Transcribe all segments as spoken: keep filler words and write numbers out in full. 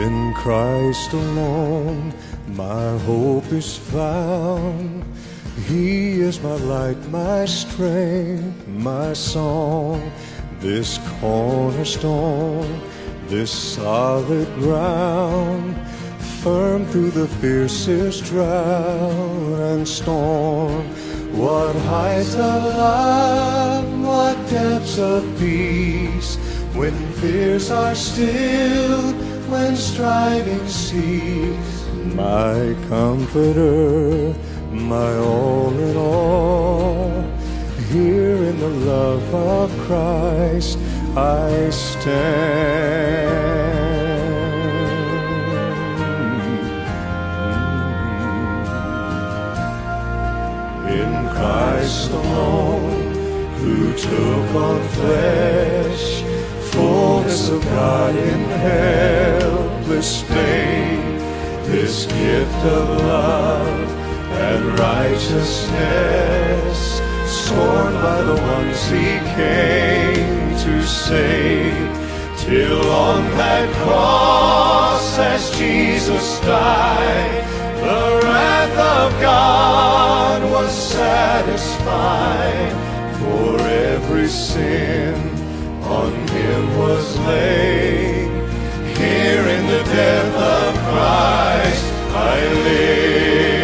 In Christ alone my hope is found. He is my light, my strength, my song. This cornerstone, this solid ground, firm through the fiercest drought and storm. What heights of love, what depths of peace, when fears are stilled, when striving cease. My comforter, my all in all, here in the love of Christ I stand. In Christ alone, who took on flesh, fullness of God in helpless babe, this gift of love and righteousness, scorned by the ones he came to save, till on that cross as Jesus died, the wrath of God was satisfied, for every sin on him was laid. Here in the death of Christ I live.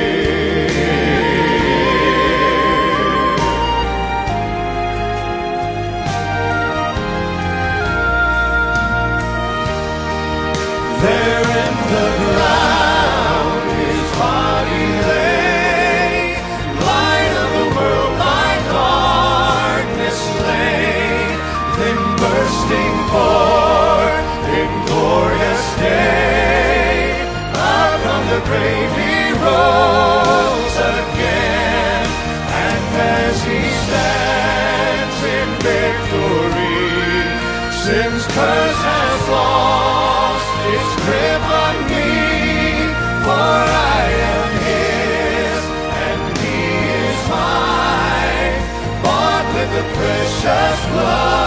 There in the ground his body lay, light of the world by darkness slain, then bursting forth in glorious day, out from the grave he rose again, and as he stands in victory, sin's curse has lost its grip on me, for I am his and he is mine, bought with the precious blood